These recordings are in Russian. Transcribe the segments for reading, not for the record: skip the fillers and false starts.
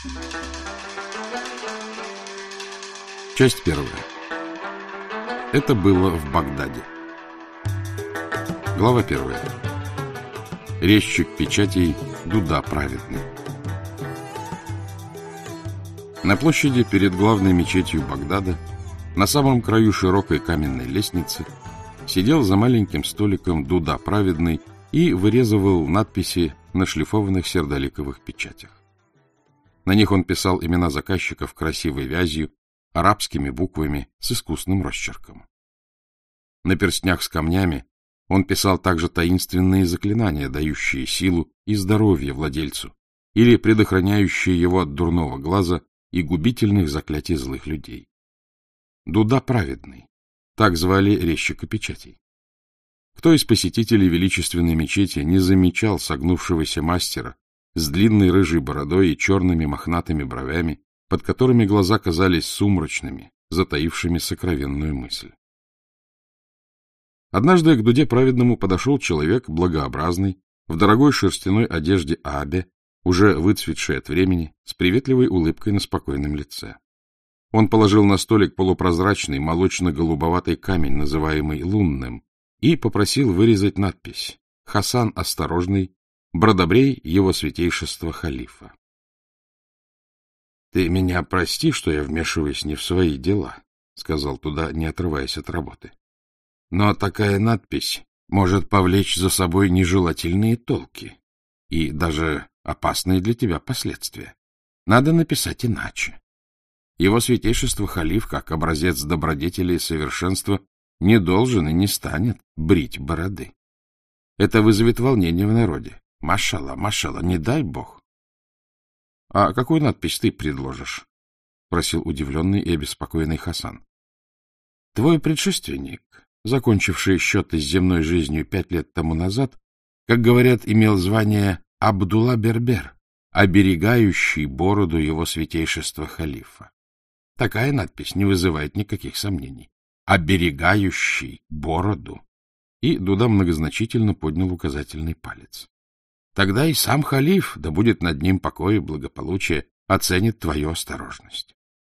Часть первая. Это было в Багдаде. Глава первая. Резчик печатей Дуда праведный. На площади перед главной мечетью Багдада, на самом краю широкой каменной лестницы, сидел за маленьким столиком Дуда праведный и вырезывал надписи на шлифованных сердоликовых печатях. На них он писал имена заказчиков красивой вязью, арабскими буквами с искусным росчерком. На перстнях с камнями он писал также таинственные заклинания, дающие силу и здоровье владельцу, или предохраняющие его от дурного глаза и губительных заклятий злых людей. Дуда праведный, так звали резчика печатей. Кто из посетителей величественной мечети не замечал согнувшегося мастера с длинной рыжей бородой и черными мохнатыми бровями, под которыми глаза казались сумрачными, затаившими сокровенную мысль? Однажды к Дуде праведному подошел человек благообразный, в дорогой шерстяной одежде абе, уже выцветшей от времени, с приветливой улыбкой на спокойном лице. Он положил на столик полупрозрачный молочно-голубоватый камень, называемый лунным, и попросил вырезать надпись «Хасан Осторожный, Бродобрей его святейшества халифа». — Ты меня прости, что я вмешиваюсь не в свои дела, — сказал Дуда, не отрываясь от работы. — Но такая надпись может повлечь за собой нежелательные толки и даже опасные для тебя последствия. Надо написать иначе. Его святейшество халиф, как образец добродетели и совершенства, не должен и не станет брить бороды. Это вызовет волнение в народе. Машалла, машалла, не дай бог. — А какую надпись ты предложишь? — просил удивленный и обеспокоенный Хасан. — Твой предшественник, закончивший счеты с земной жизнью 5 лет тому назад, как говорят, имел звание Абдулла Бербер, оберегающий бороду его святейшества халифа. Такая надпись не вызывает никаких сомнений. Оберегающий бороду. И Дуда многозначительно поднял указательный палец. Тогда и сам халиф, да будет над ним покой и благополучие, оценит твою осторожность.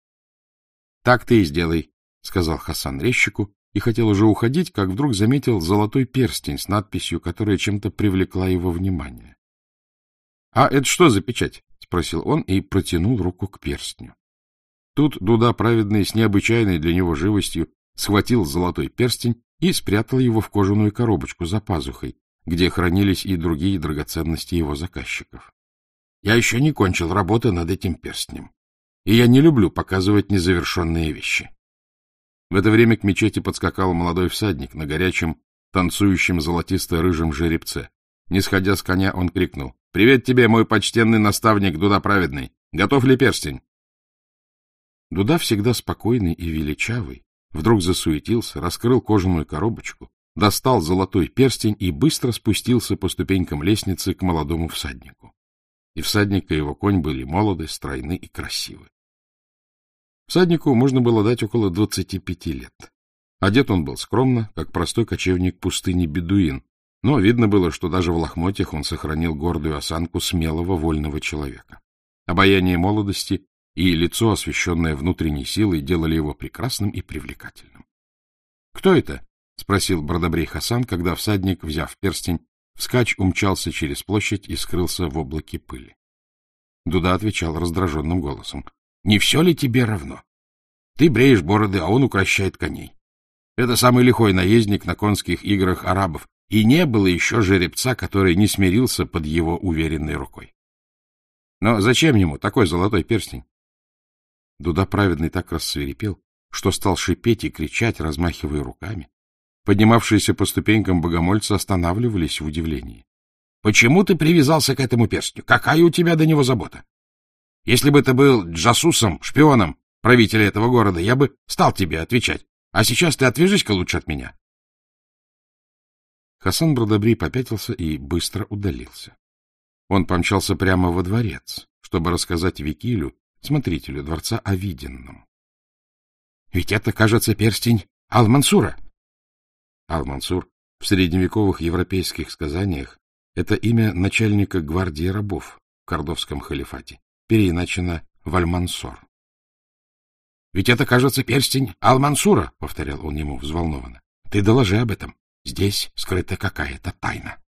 — Так ты и сделай, — сказал Хасан резчику, и хотел уже уходить, как вдруг заметил золотой перстень с надписью, которая чем-то привлекла его внимание. — А это что за печать? — спросил он и протянул руку к перстню. Тут Дуда праведный с необычайной для него живостью схватил золотой перстень и спрятал его в кожаную коробочку за пазухой, где хранились и другие драгоценности его заказчиков. Я еще не кончил работы над этим перстнем, и я не люблю показывать незавершенные вещи. В это время к мечети подскакал молодой всадник на горячем, танцующем золотисто-рыжем жеребце. Не сходя с коня, он крикнул: — Привет тебе, мой почтенный наставник Дуда праведный! Готов ли перстень? Дуда, всегда спокойный и величавый, вдруг засуетился, раскрыл кожаную коробочку, достал золотой перстень и быстро спустился по ступенькам лестницы к молодому всаднику. И всадник и его конь были молоды, стройны и красивы. Всаднику можно было дать около 25 лет. Одет он был скромно, как простой кочевник пустыни бедуин, но видно было, что даже в лохмотьях он сохранил гордую осанку смелого вольного человека. Обаяние молодости и лицо, освещенное внутренней силой, делали его прекрасным и привлекательным. — Кто это? — спросил Бродобрей Хасан, когда всадник, взяв перстень, вскачь умчался через площадь и скрылся в облаке пыли. Дуда отвечал раздраженным голосом: — Не все ли тебе равно? Ты бреешь бороды, а он укращает коней. Это самый лихой наездник на конских играх арабов, и не было еще жеребца, который не смирился под его уверенной рукой. Но зачем ему такой золотой перстень? Дуда праведный так рассвирепел, что стал шипеть и кричать, размахивая руками. Поднимавшиеся по ступенькам богомольцы останавливались в удивлении. — Почему ты привязался к этому перстню? Какая у тебя до него забота? Если бы ты был джасусом, шпионом правителя этого города, я бы стал тебе отвечать. А сейчас ты отвяжись-ка лучше от меня. Хасан Бродобрей попятился и быстро удалился. Он помчался прямо во дворец, чтобы рассказать Векилю, смотрителю дворца, о виденном. — Ведь это, кажется, перстень Ал-Мансура. Ал-Мансур в средневековых европейских сказаниях — это имя начальника гвардии рабов в Кордовском халифате переиначено в Аль-Мансор. — Ведь это, кажется, перстень Аль-Мансура, — повторял он ему взволнованно. — Ты доложи об этом. Здесь скрыта какая-то тайна.